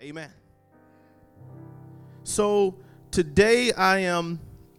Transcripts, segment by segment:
Amen. So today I am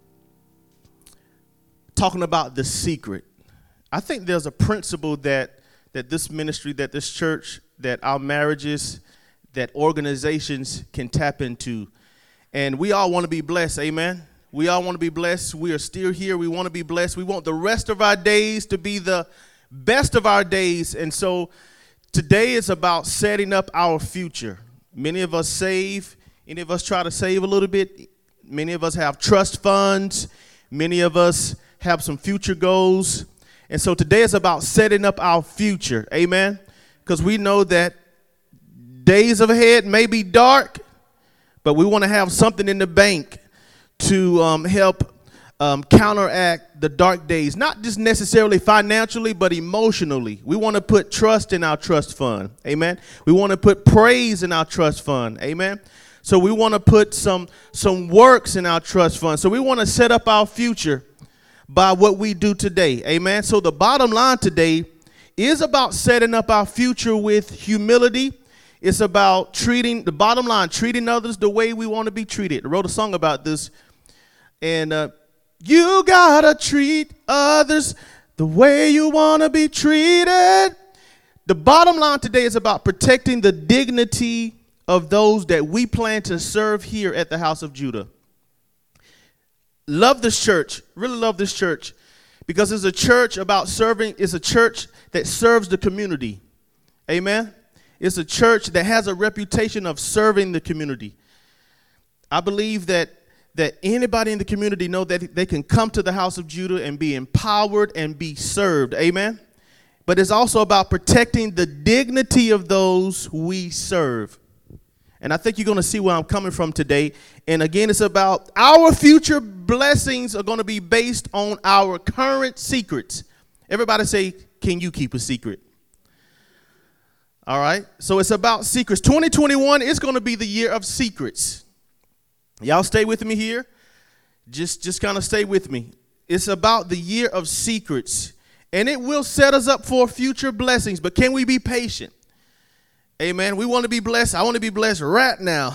talking about the secret. I think there's a principle that this ministry, that this church, that our marriages, that organizations can tap into. And we all want to be blessed, amen? We all want to be blessed. We are still here. We want to be blessed. We want the rest of our days to be the best of our days. And so today is about setting up our future. Many of us save. Any of us try to save a little bit. Many of us have trust funds. Many of us have some future goals. And so today is about setting up our future. Amen. Because we know that days ahead may be dark, but we want to have something in the bank to help counteract the dark days, not just necessarily financially, but emotionally. We want to put trust in our trust fund. Amen. We want to put praise in our trust fund. Amen. So we want to put some works in our trust fund. So we want to set up our future by what we do today. Amen. So the bottom line today is about setting up our future with humility. It's about treating others the way we want to be treated. I wrote a song about this. And you gotta treat others the way you want to be treated. The bottom line today is about protecting the dignity of those that we plan to serve here at the House of Judah. Love this church, really love this church, because it's a church about serving. It's a church that serves the community. Amen. It's a church that has a reputation of serving the community. I believe that anybody in the community know that they can come to the House of Judah and be empowered and be served. Amen. But it's also about protecting the dignity of those we serve. And I think you're going to see where I'm coming from today. And again, it's about our future blessings are going to be based on our current secrets. Everybody say, can you keep a secret? All right. So it's about secrets. 2021 is going to be the year of secrets. Y'all stay with me here. Just kind of stay with me. It's about the year of secrets. And it will set us up for future blessings. But can we be patient? Amen. We want to be blessed. I want to be blessed right now.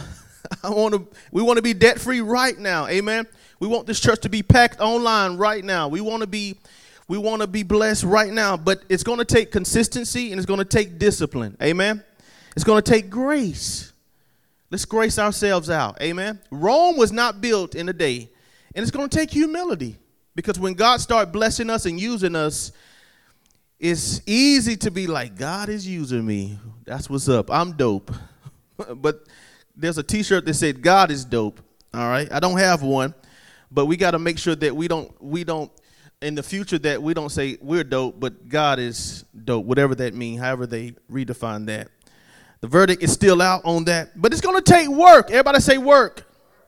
We want to be debt free right now. Amen. We want this church to be packed online right now. We want to be blessed right now. But it's going to take consistency and it's going to take discipline. Amen. It's going to take grace. Let's grace ourselves out. Amen. Rome was not built in a day. And it's going to take humility. Because when God starts blessing us and using us, it's easy to be like, God is using me. That's what's up. I'm dope. But there's a T-shirt that said, God is dope. All right. I don't have one. But we got to make sure that we don't, in the future, that we don't say we're dope, but God is dope, whatever that means, however they redefine that. The verdict is still out on that. But it's going to take work. Everybody say work.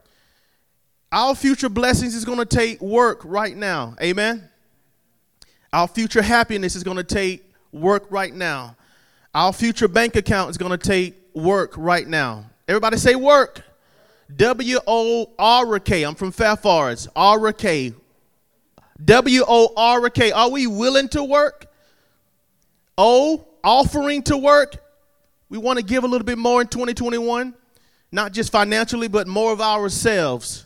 Our future blessings is going to take work right now. Amen. Our future happiness is going to take work right now. Our future bank account is going to take work right now. Everybody say work. W-O-R-K. I'm from Fair Forest. R-K. W-O-R-K. Are we willing to work? O, offering to work. We want to give a little bit more in 2021. Not just financially, but more of ourselves.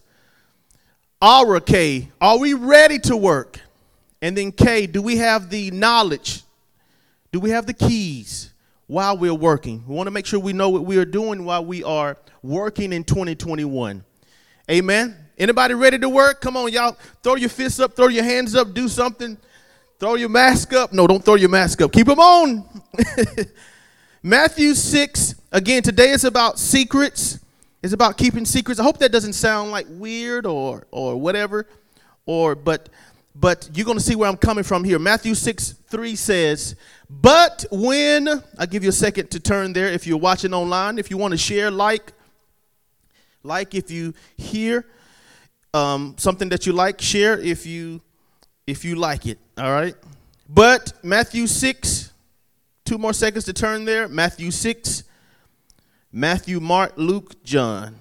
R-K. Are we ready to work? And then K, do we have the knowledge? Do we have the keys while we're working? We want to make sure we know what we are doing while we are working in 2021. Amen. Anybody ready to work? Come on, y'all. Throw your fists up. Throw your hands up. Do something. Throw your mask up. No, don't throw your mask up. Keep them on. Matthew 6. Again, today is about secrets. It's about keeping secrets. I hope that doesn't sound like weird or whatever. But you're going to see where I'm coming from here. Matthew 6:3 says, but when, I'll give you a second to turn there if you're watching online. If you want to share, like if you hear something that you like, share if you like it. All right. But Matthew 6, 2 more seconds to turn there. Matthew 6, Matthew, Mark, Luke, John.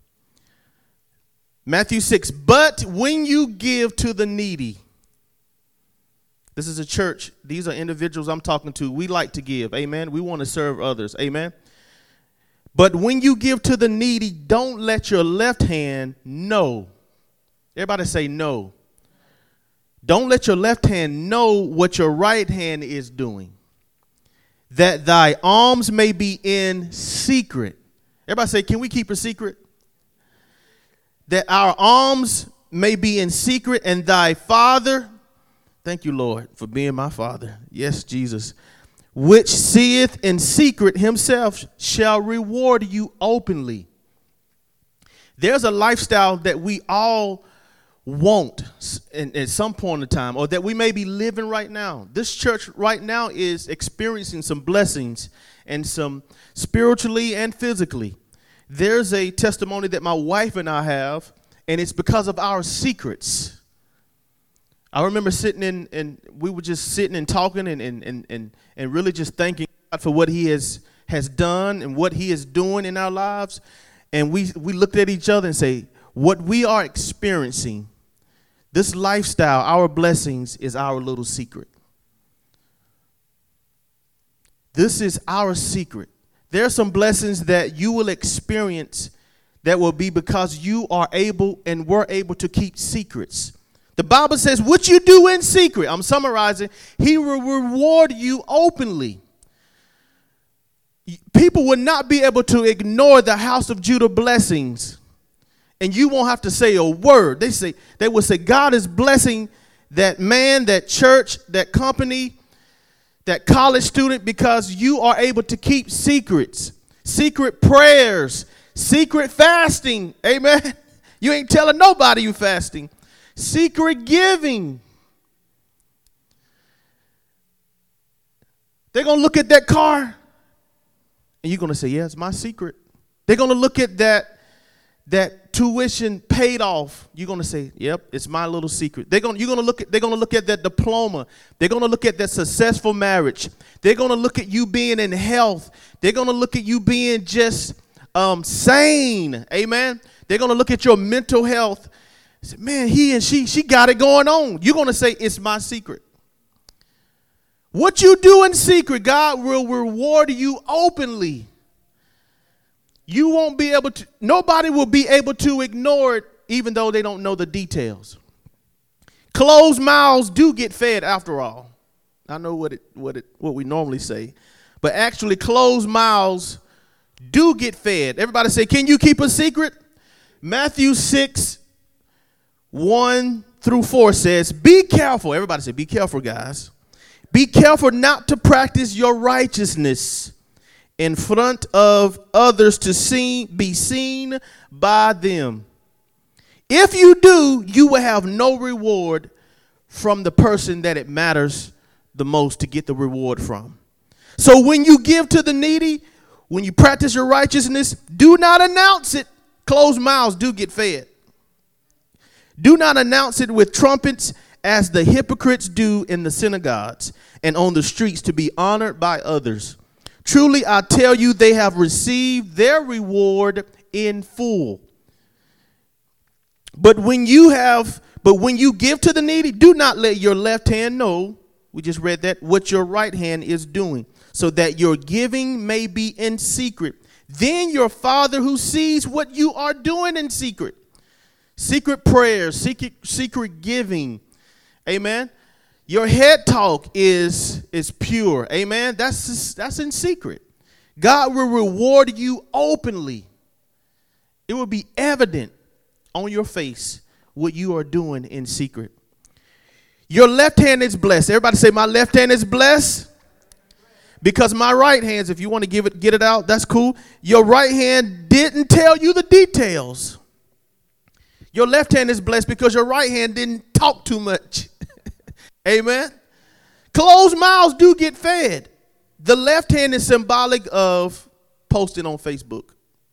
Matthew 6, but when you give to the needy. This is a church. These are individuals I'm talking to. We like to give. Amen. We want to serve others. Amen. But when you give to the needy, don't let your left hand know. Everybody say no. Don't let your left hand know what your right hand is doing, that thy alms may be in secret. Everybody say, can we keep a secret? That our alms may be in secret, and thy Father, thank you, Lord, for being my Father. Yes, Jesus. Which seeth in secret himself shall reward you openly. There's a lifestyle that we all want at some point in time, or that we may be living right now. This church right now is experiencing some blessings, and some spiritually and physically. There's a testimony that my wife and I have, and it's because of our secrets. I remember sitting and we were just sitting and talking and really just thanking God for what he has done and what he is doing in our lives. And we looked at each other and say, what we are experiencing, this lifestyle, our blessings, is our little secret. This is our secret. There are some blessings that you will experience that will be because you are able and were able to keep secrets. The Bible says, what you do in secret, I'm summarizing, he will reward you openly. People will not be able to ignore the house of Judah blessings, and you won't have to say a word. They will say, God is blessing that man, that church, that company, that college student, because you are able to keep secrets, secret prayers, secret fasting. Amen. You ain't telling nobody you fasting. Secret giving. They're going to look at that car and you're going to say, yeah, it's my secret. They're going to look at that tuition paid off. You're going to say, yep, it's my little secret. They're going to look at that diploma. They're going to look at that successful marriage. They're going to look at you being in health. They're going to look at you being just sane. Amen. They're going to look at your mental health. Say, man, he and she got it going on. You're going to say, it's my secret. What you do in secret, God will reward you openly. You won't be able to, nobody will be able to ignore it, even though they don't know the details. Closed mouths do get fed after all. I know what we normally say, but actually closed mouths do get fed. Everybody say, can you keep a secret? Matthew 6:1-4 says, be careful. Everybody say, be careful, guys. Be careful not to practice your righteousness in front of others to be seen by them. If you do, you will have no reward from the person that it matters the most to get the reward from. So when you give to the needy, when you practice your righteousness, do not announce it. Closed mouths do get fed. Do not announce it with trumpets as the hypocrites do in the synagogues and on the streets to be honored by others. Truly, I tell you, they have received their reward in full. But when you give to the needy, do not let your left hand know, we just read that, what your right hand is doing, so that your giving may be in secret. Then your Father who sees what you are doing in secret, secret prayers, secret giving, amen. Your head talk is pure, amen. That's in secret. God will reward you openly. It will be evident on your face what you are doing in secret. Your left hand is blessed. Everybody say, my left hand is blessed. Because my right hand, if you want to get it out, that's cool. Your right hand didn't tell you the details. Your left hand is blessed because your right hand didn't talk too much. Amen. Closed mouths do get fed. The left hand is symbolic of posting on Facebook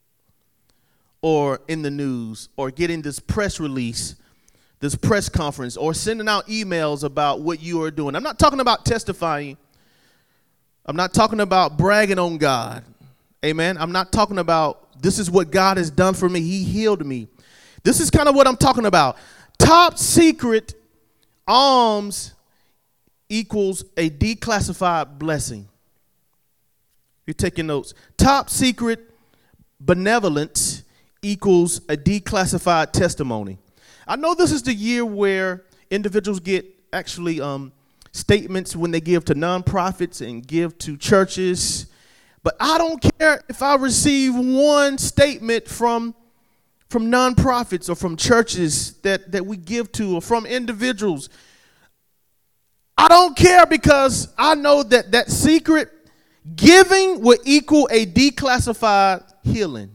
or in the news or getting this press release, this press conference, or sending out emails about what you are doing. I'm not talking about testifying. I'm not talking about bragging on God. Amen. I'm not talking about this is what God has done for me. He healed me. This is kind of what I'm talking about. Top secret alms equals a declassified blessing. You're taking notes. Top secret benevolence equals a declassified testimony. I know this is the year where individuals get actually statements when they give to nonprofits and give to churches, but I don't care if I receive one statement from nonprofits or from churches that we give to or from individuals. I don't care, because I know that secret giving will equal a declassified healing.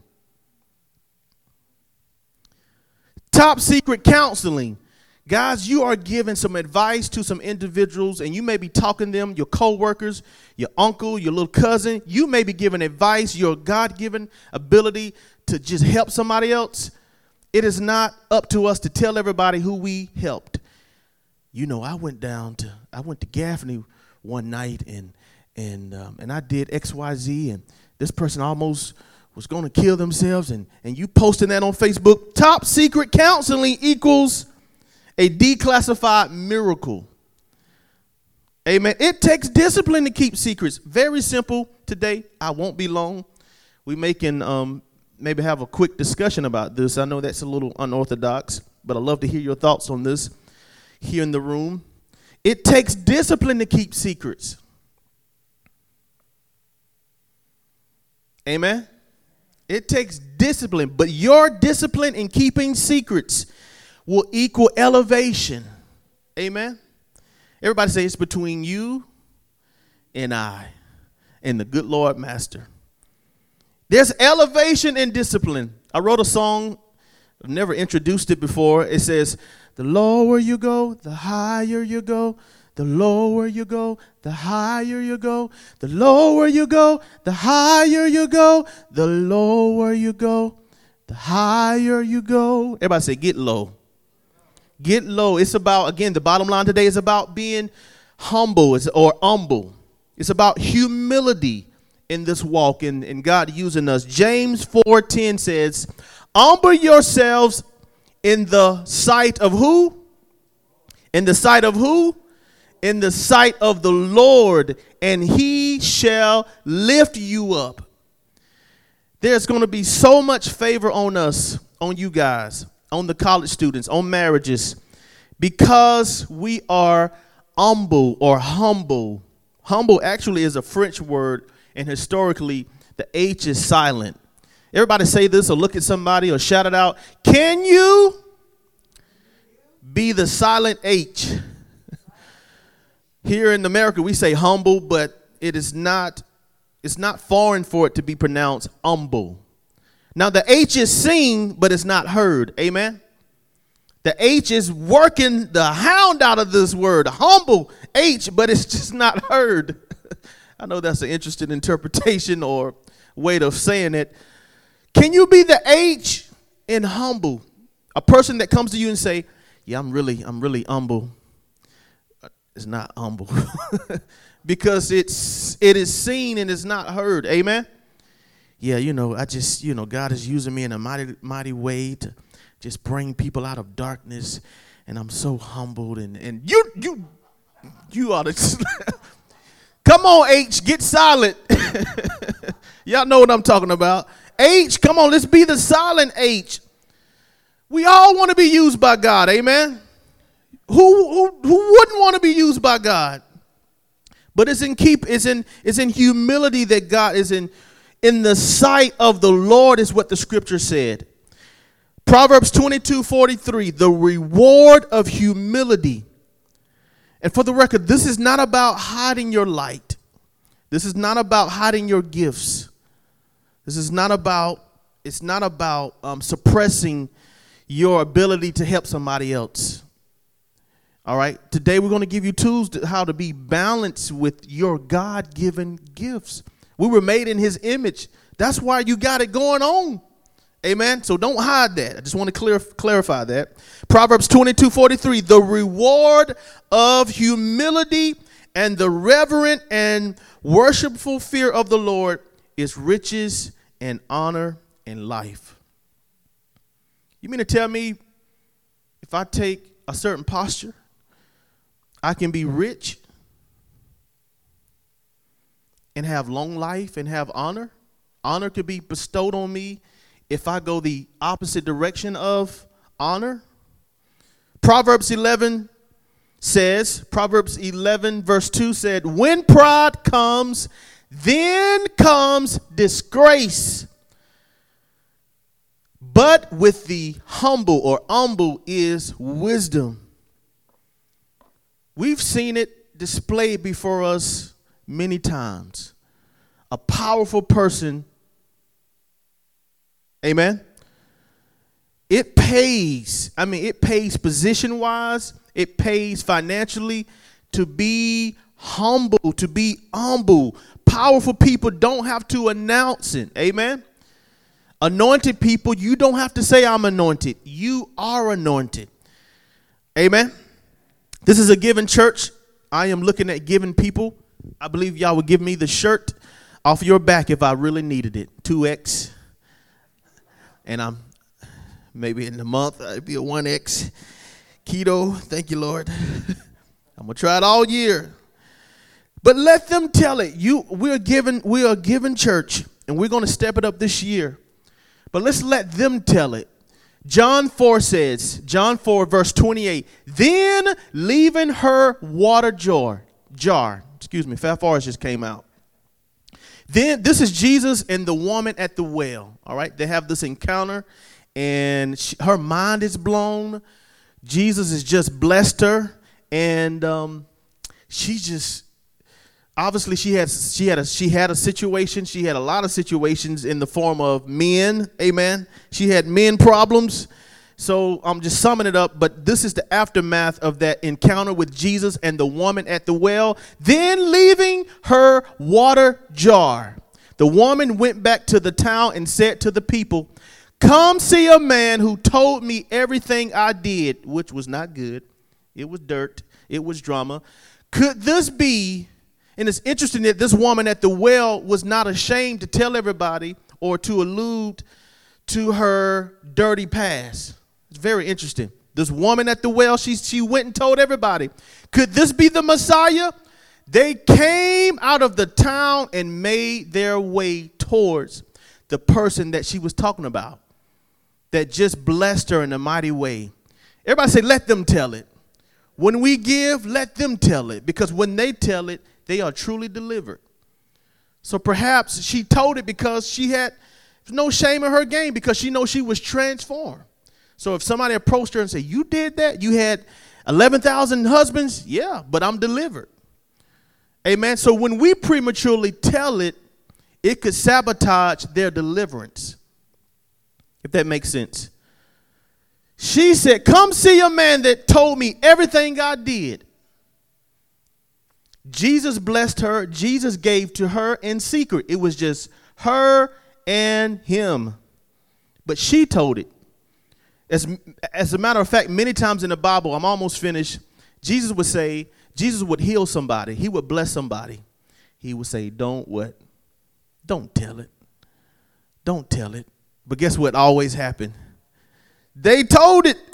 Top secret counseling. Guys, you are giving some advice to some individuals, and you may be talking to them, your coworkers, your uncle, your little cousin. You may be giving advice, your God-given ability to just help somebody else. It is not up to us to tell everybody who we helped. You know, I went to Gaffney one night and I did XYZ, and this person almost was going to kill themselves, and you posting that on Facebook. Top secret counseling equals a declassified miracle. Amen. It takes discipline to keep secrets. Very simple today. I won't be long. We can maybe have a quick discussion about this. I know that's a little unorthodox, but I'd love to hear your thoughts on this here in the room. It takes discipline to keep secrets. Amen. It takes discipline, but your discipline in keeping secrets will equal elevation. Amen. Everybody say, it's between you and I and the good Lord Master. There's elevation in discipline. I wrote a song. I've never introduced it before. It says, the lower you go, the higher you go. The lower you go, the higher you go. The lower you go, the higher you go. The lower you go, the higher you go. Everybody say, get low. Get low. It's about, again, the bottom line today is about being humble or humble. It's about humility in this walk and God using us. James 4:10 says, humble yourselves in the sight of who? In the sight of who? In the sight of the Lord, and he shall lift you up. There's going to be so much favor on us, on you guys, on the college students, on marriages, because we are humble or humble. Humble actually is a French word, and historically the H is silent. Everybody say this or look at somebody or shout it out. Can you be the silent H? Here in America, we say humble, but it's not foreign for it to be pronounced humble. Now, the H is seen, but it's not heard. Amen. The H is working the hound out of this word, humble H, but it's just not heard. I know that's an interesting interpretation or way of saying it. Can you be the H in humble? A person that comes to you and say, yeah, I'm really humble. It's not humble because it is seen and it's not heard. Amen. Yeah, God is using me in a mighty, mighty way to just bring people out of darkness, and I'm so humbled. And you ought to come on, H, get silent. Y'all know what I'm talking about. H, come on, let's be the silent H. We all want to be used by God. Amen. Who wouldn't want to be used by God? But it's in humility that God is in the sight of the Lord is what the scripture said. Proverbs 22:43, the reward of humility. And for the record, this is not about hiding your light. This is not about hiding your gifts. This is not about suppressing your ability to help somebody else. All right. Today we're going to give you tools to how to be balanced with your God-given gifts. We were made in his image. That's why you got it going on. Amen. So don't hide that. I just want to clarify that. Proverbs 22:43, the reward of humility and the reverent and worshipful fear of the Lord is riches and honor and life. You mean to tell me if I take a certain posture, I can be rich and have long life and have honor? Honor could be bestowed on me if I go the opposite direction of honor. Proverbs 11 verse 2 said, when pride comes, then comes disgrace. But with the humble is wisdom. We've seen it displayed before us many times. A powerful person, amen? It pays. It pays position-wise. It pays financially to be humble, to be humble. Powerful people don't have to announce it, amen? Anointed people, you don't have to say I'm anointed. You are anointed. Amen. This is a giving church. I am looking at giving people. I believe y'all would give me the shirt off your back if I really needed it. 2X. And I'm maybe in the month, it'd be a 1X. Keto. Thank you, Lord. I'm going to try it all year. But let them tell it. We are a giving church, and we're going to step it up this year. But let's let them tell it. John 4 verse 28, then leaving her water jar, Fat Forest just came out. Then this is Jesus and the woman at the well. All right, they have this encounter, and her mind is blown. Jesus has just blessed her, and she just obviously she had a situation. She had a lot of situations in the form of men. Amen. She had men problems. So I'm just summing it up, but this is the aftermath of that encounter with Jesus and the woman at the well. Then leaving her water jar, the woman went back to the town and said to the people, come see a man who told me everything I did, which was not good. It was dirt. It was drama. Could this be? And it's interesting that this woman at the well was not ashamed to tell everybody or to allude to her dirty past. It's very interesting. This woman at the well, she went and told everybody. Could this be the Messiah? They came out of the town and made their way towards the person that she was talking about, that just blessed her in a mighty way. Everybody say, let them tell it. When we give, let them tell it, because when they tell it, they are truly delivered. So perhaps she told it because she had no shame in her game, because she knows she was transformed. So if somebody approached her and said, you did that? You had 11,000 husbands? Yeah, but I'm delivered. Amen. So when we prematurely tell it, it could sabotage their deliverance, if that makes sense. She said, come see a man that told me everything I did. Jesus blessed her. Jesus gave to her in secret. It was just her and him. But she told it. As a matter of fact, many times in the Bible, I'm almost finished, Jesus would heal somebody. He would bless somebody. He would say, don't what? Don't tell it. Don't tell it. But guess what always happened? They told it.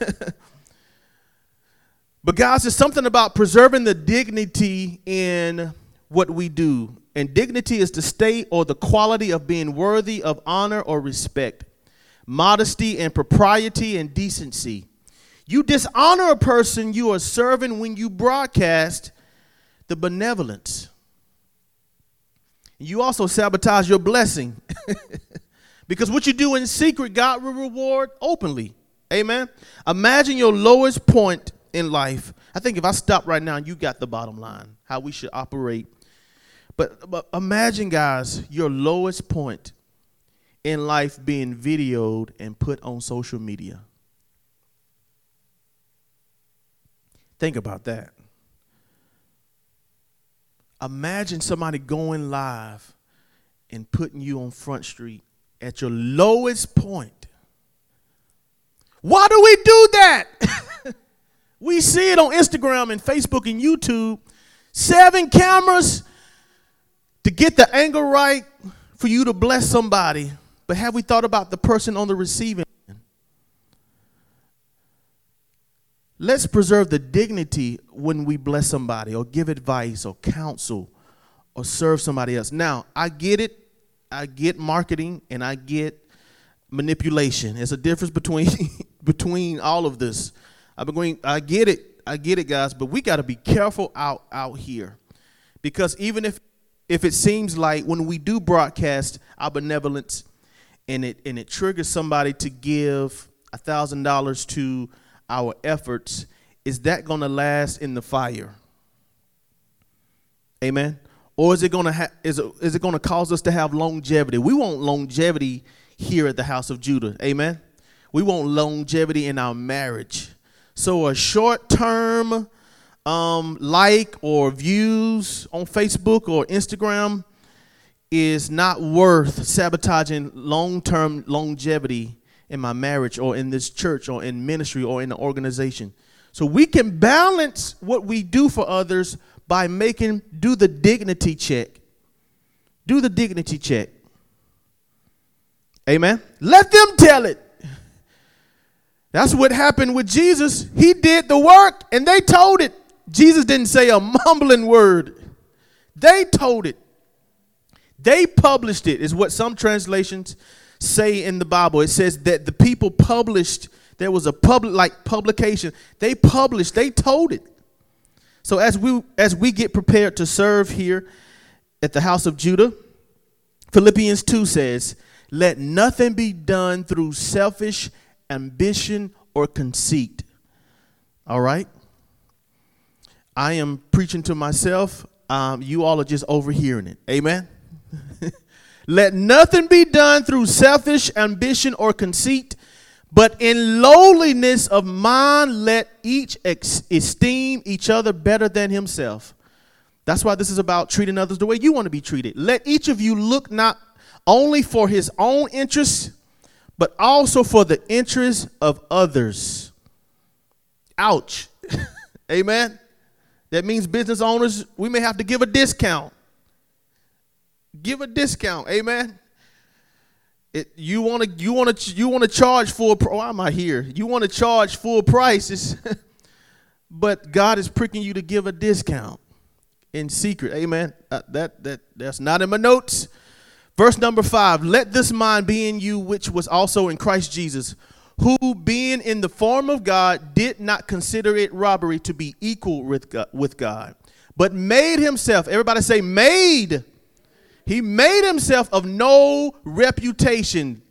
But guys, there's something about preserving the dignity in what we do. And dignity is the state or the quality of being worthy of honor or respect, modesty and propriety and decency. You dishonor a person you are serving when you broadcast the benevolence. You also sabotage your blessing. Because what you do in secret, God will reward openly. Amen. Imagine your lowest point in life. I think if I stop right now, you got the bottom line, how we should operate. But imagine, guys, your lowest point in life being videoed and put on social media. Think about that. Imagine somebody going live and putting you on Front Street at your lowest point. Why do we do that? We see it on Instagram and Facebook and YouTube. 7 cameras to get the angle right for you to bless somebody. But have we thought about the person on the receiving end? Let's preserve the dignity when we bless somebody or give advice or counsel or serve somebody else. Now, I get it. get marketing and I get manipulation. There's a difference between all of this. I get it, guys, but we got to be careful out here, because even if it seems like when we do broadcast our benevolence and it triggers somebody to give $1,000 to our efforts, is that going to last in the fire? Amen. Or is it going to cause us to have longevity? We want longevity here at the House of Judah. Amen. We want longevity in our marriage. So a short-term like or views on Facebook or Instagram is not worth sabotaging long-term longevity in my marriage or in this church or in ministry or in the organization. So we can balance what we do for others by do the dignity check. Do the dignity check. Amen. Let them tell it. That's what happened with Jesus. He did the work and they told it. Jesus didn't say a mumbling word. They told it. They published it, is what some translations say in the Bible. It says that the people published. There was a publication. They published. They told it. So as we get prepared to serve here at the House of Judah, Philippians 2 says, "Let nothing be done through selfish ambition or conceit." All right. I am preaching to myself. You all are just overhearing it. Amen. Let nothing be done through selfish ambition or conceit, but in lowliness of mind, let each esteem each other better than himself. That's why this is about treating others the way you want to be treated. Let each of you look not only for his own interests, but also for the interests of others. Ouch. Amen. That means business owners, we may have to give a discount. Give a discount. Amen. You want to charge full. Why am I here? You want to charge full prices, but God is pricking you to give a discount in secret. Amen. That's not in my notes. Verse number 5. Let this mind be in you, which was also in Christ Jesus, who being in the form of God did not consider it robbery to be equal with God, but made himself. Everybody say made. He made himself of no reputation.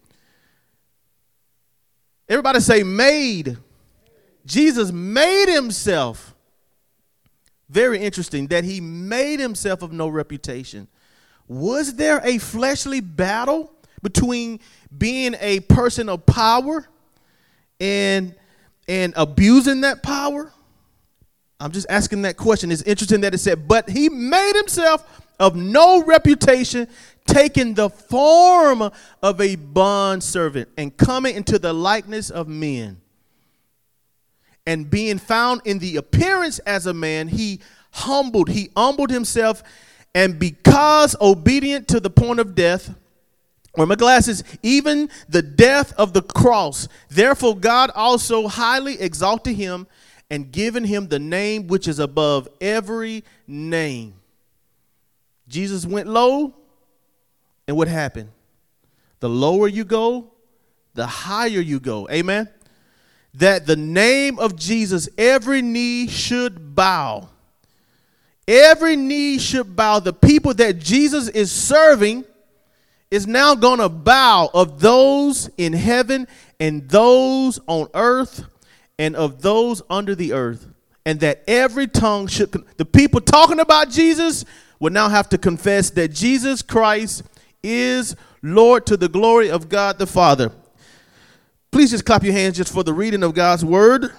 Everybody say made. Jesus made himself. Very interesting that he made himself of no reputation. Was there a fleshly battle between being a person of power and abusing that power? I'm just asking that question. It's interesting that it said, but he made himself of no reputation, taking the form of a bondservant and coming into the likeness of men. And being found in the appearance as a man, he humbled himself, and because obedient to the point of death, or my glasses, even the death of the cross, therefore God also highly exalted him and given him the name which is above every name. Jesus went low, and what happened? The lower you go, the higher you go. Amen? That the name of Jesus, every knee should bow. Every knee should bow. The people that Jesus is serving is now going to bow, of those in heaven and those on earth and of those under the earth. And that every tongue should, the people talking about Jesus will now have to confess that Jesus Christ is Lord, to the glory of God the Father. Please just clap your hands just for the reading of God's word.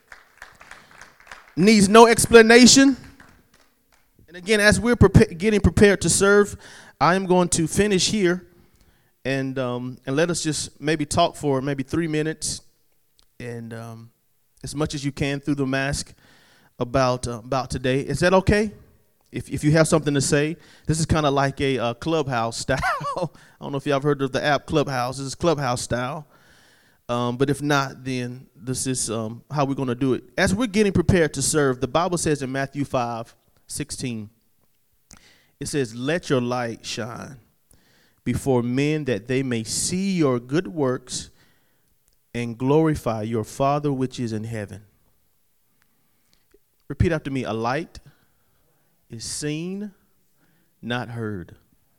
Needs no explanation. And again, as we're getting prepared to serve, I am going to finish here and let us just maybe talk for maybe 3 minutes and as much as you can through the mask about today. Is that okay? If you have something to say, this is kind of like a Clubhouse style. I don't know if y'all have heard of the app Clubhouse. This is Clubhouse style. But if not, then this is how we're going to do it. As we're getting prepared to serve, the Bible says in Matthew 5:16, it says, let your light shine before men that they may see your good works and glorify your Father which is in heaven. Repeat after me. A light is seen, not heard.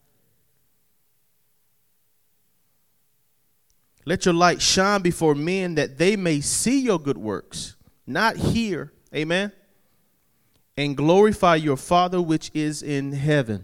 Let your light shine before men that they may see your good works, not hear, amen, and glorify your Father which is in heaven.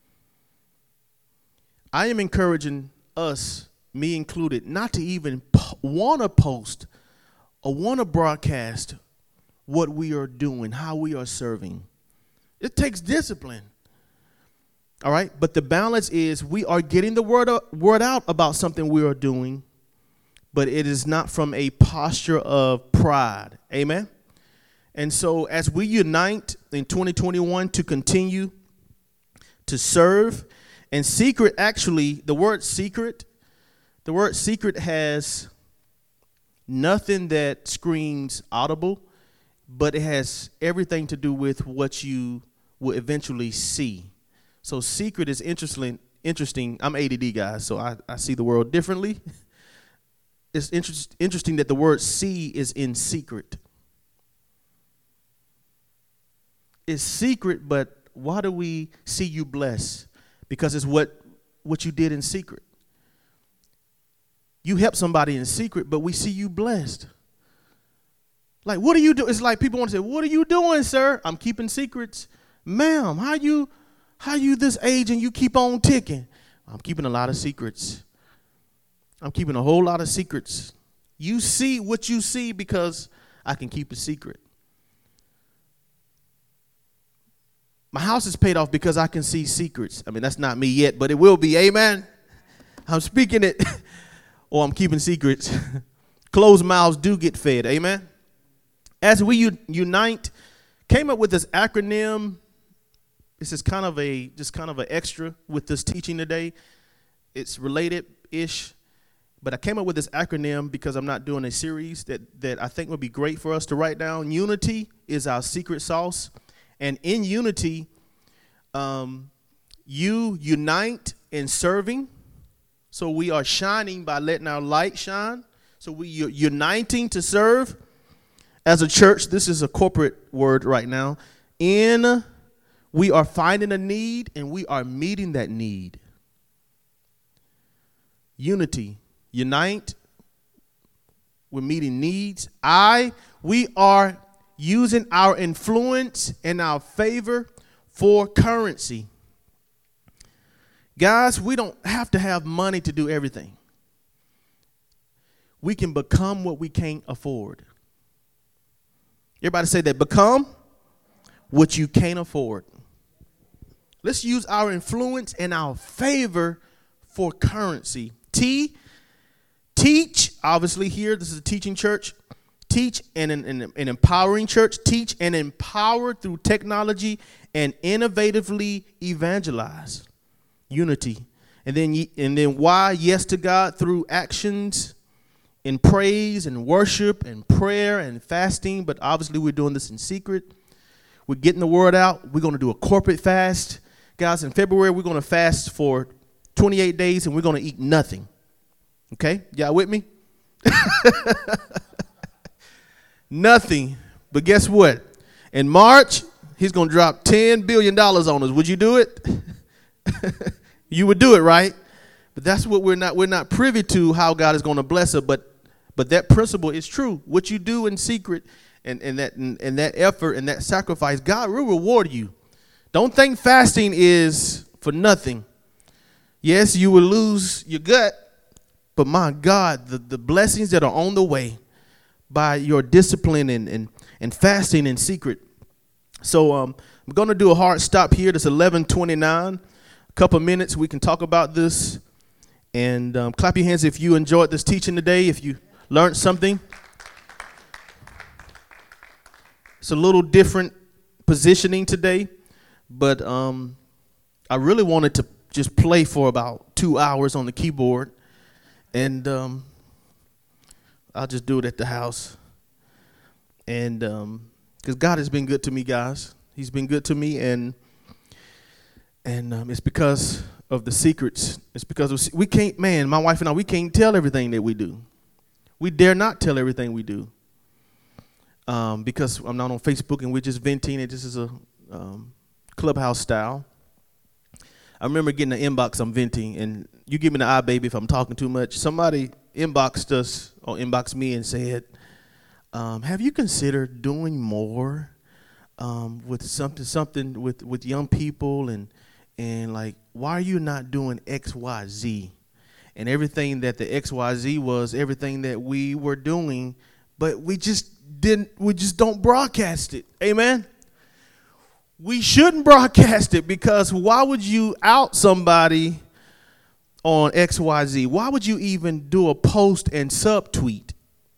I am encouraging us, me included, not to even want to post or want to broadcast what we are doing, how we are serving. It takes discipline. All right? But the balance is we are getting the word out about something we are doing, but it is not from a posture of pride. Amen? And so as we unite in 2021 to continue to serve, and secret, actually, the word secret has nothing that screams audible, but it has everything to do with what you will eventually see. So secret is interesting. I'm ADD, guys, so I see the world differently. It's interesting that the word see is in secret. It's secret, but why do we see you bless? Because it's what you did in secret. You help somebody in secret, but we see you blessed. Like, what do you do? It's like people want to say, what are you doing, sir? I'm keeping secrets. Ma'am, how you this age and you keep on ticking? I'm keeping a lot of secrets. I'm keeping a whole lot of secrets. You see what you see because I can keep a secret. My house is paid off because I can see secrets. I mean, that's not me yet, but it will be. Amen. I'm speaking it, or I'm keeping secrets. Closed mouths do get fed. Amen. As we unite, came up with this acronym. This is kind of an extra with this teaching today. It's related-ish, but I came up with this acronym because I'm not doing a series that I think would be great for us to write down. Unity is our secret sauce. And in unity, you unite in serving. So we are shining by letting our light shine. So we are uniting to serve. As a church, this is a corporate word right now. We are finding a need and we are meeting that need. Unity, unite. We're meeting needs. We are using our influence and our favor for currency. Guys, we don't have to have money to do everything. We can become what we can't afford. Everybody say that. Become what you can't afford. Let's use our influence and our favor for currency. Teach, obviously here, this is a teaching church. Teach and an empowering church. Teach and empower through technology and innovatively evangelize. Unity. And then why? Yes to God through actions in praise and worship and prayer and fasting. But obviously we're doing this in secret. We're getting the word out. We're going to do a corporate fast. Guys, in February, we're going to fast for 28 days and we're going to eat nothing. Okay? Y'all with me? Nothing. But guess what? In March, he's going to drop $10 billion on us. Would you do it? You would do it, right? But that's what we're not privy to, how God is going to bless us. But that principle is true. What you do in secret and that effort and that sacrifice, God will reward you. Don't think fasting is for nothing. Yes, you will lose your gut, but my God, the blessings that are on the way by your discipline and fasting in secret. So I'm going to do a hard stop here. It's 11:29. A couple minutes, we can talk about this. And clap your hands if you enjoyed this teaching today, if you learned something. It's a little different positioning today, but I really wanted to just play for about 2 hours on the keyboard. And I'll just do it at the house. And because God has been good to me, guys. He's been good to me, and it's because of the secrets. It's because we can't, man, my wife and I, we can't tell everything that we do. We dare not tell everything we do. Because I'm not on Facebook and we're just venting. This is a clubhouse style. I remember getting an inbox, I'm venting, and you give me the eye, baby, if I'm talking too much. Somebody inboxed us or inboxed me and said, have you considered doing more with something with young people and like, why are you not doing X, Y, Z? And everything that the X, Y, Z was, everything that we were doing, but we just don't broadcast it. Amen? We shouldn't broadcast it, because why would you out somebody on X, Y, Z? Why would you even do a post and subtweet?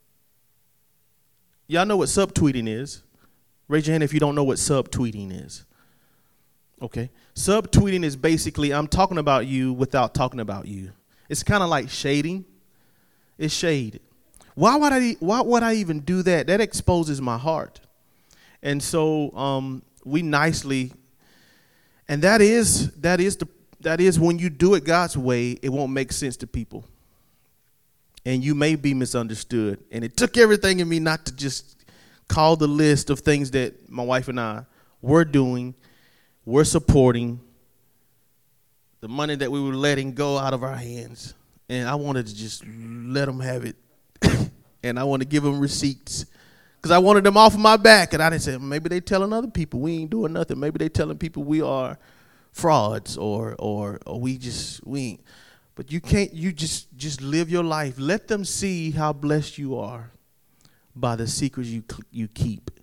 Y'all know what subtweeting is. Raise your hand if you don't know what subtweeting is. Okay. Subtweeting is basically I'm talking about you without talking about you. It's kind of like shading. It's shade. Why would I even do that? That exposes my heart. And so we nicely, and that is when you do it God's way, it won't make sense to people. And you may be misunderstood. And it took everything in me not to just call the list of things that my wife and I were doing, we're supporting, the money that we were letting go out of our hands. And I wanted to just let them have it. And I want to give them receipts because I wanted them off of my back. And I didn't say, maybe they telling other people we ain't doing nothing. Maybe they telling people we are frauds or we ain't. But you can't, you just live your life. Let them see how blessed you are by the secrets you keep.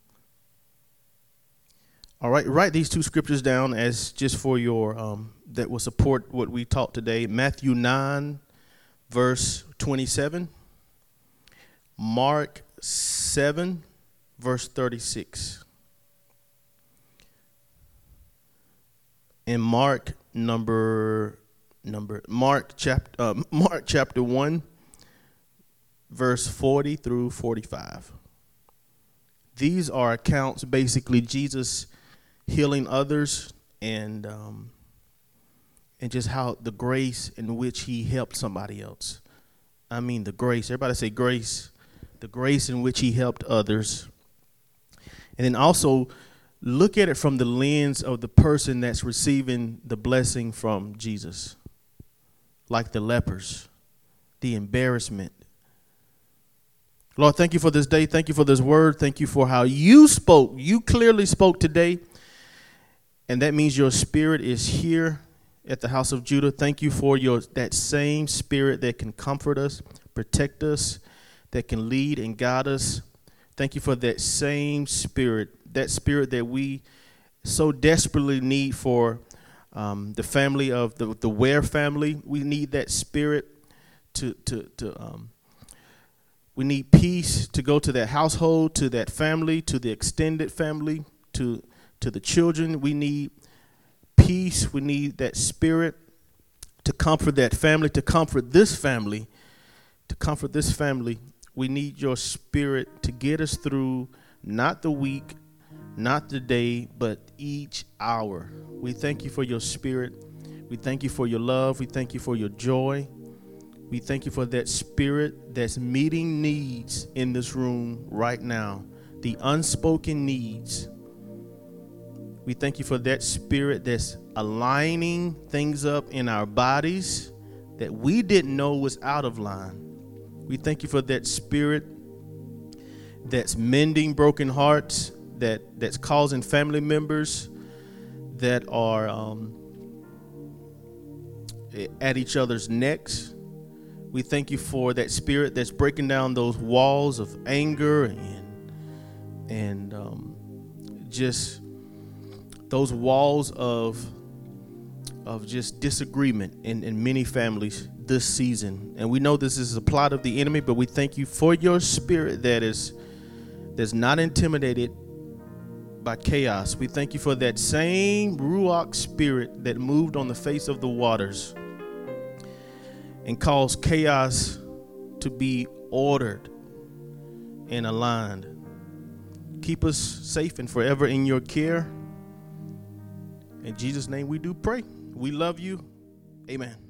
All right, write these two scriptures down as just for your, that will support what we taught today. Matthew 9, verse 27. Mark 7, verse 36. And Mark chapter 1, verse 40 through 45. These are accounts, basically Jesus healing others and just how the grace in which he helped somebody else. I mean the grace. Everybody say grace. The grace in which he helped others. And then also look at it from the lens of the person that's receiving the blessing from Jesus. Like the lepers, the embarrassment. Lord, thank you for this day. Thank you for this word. Thank you for how you spoke. You clearly spoke today. And that means your spirit is here at the house of Judah. Thank you for that same spirit that can comfort us, protect us, that can lead and guide us. Thank you for that same spirit that we so desperately need for the family of the Ware family. We need that spirit we need peace to go to that household, to that family, to the extended family, to the children. We need peace. We need that spirit to comfort that family, to comfort this family, We need your spirit to get us through not the week, not the day, but each hour. We thank you for your spirit. We thank you for your love. We thank you for your joy. We thank you for that spirit that's meeting needs in this room right now, the unspoken needs. We thank you for that spirit that's aligning things up in our bodies that we didn't know was out of line. We thank you for that spirit that's mending broken hearts, that's causing family members that are at each other's necks. We thank you for that spirit that's breaking down those walls of anger and just those walls of just disagreement in many families this season. And we know this is a plot of the enemy, but we thank you for your spirit that's not intimidated by chaos. We thank you for that same Ruach spirit that moved on the face of the waters and caused chaos to be ordered and aligned. Keep us safe and forever in your care. In Jesus' name we do pray. We love you. Amen.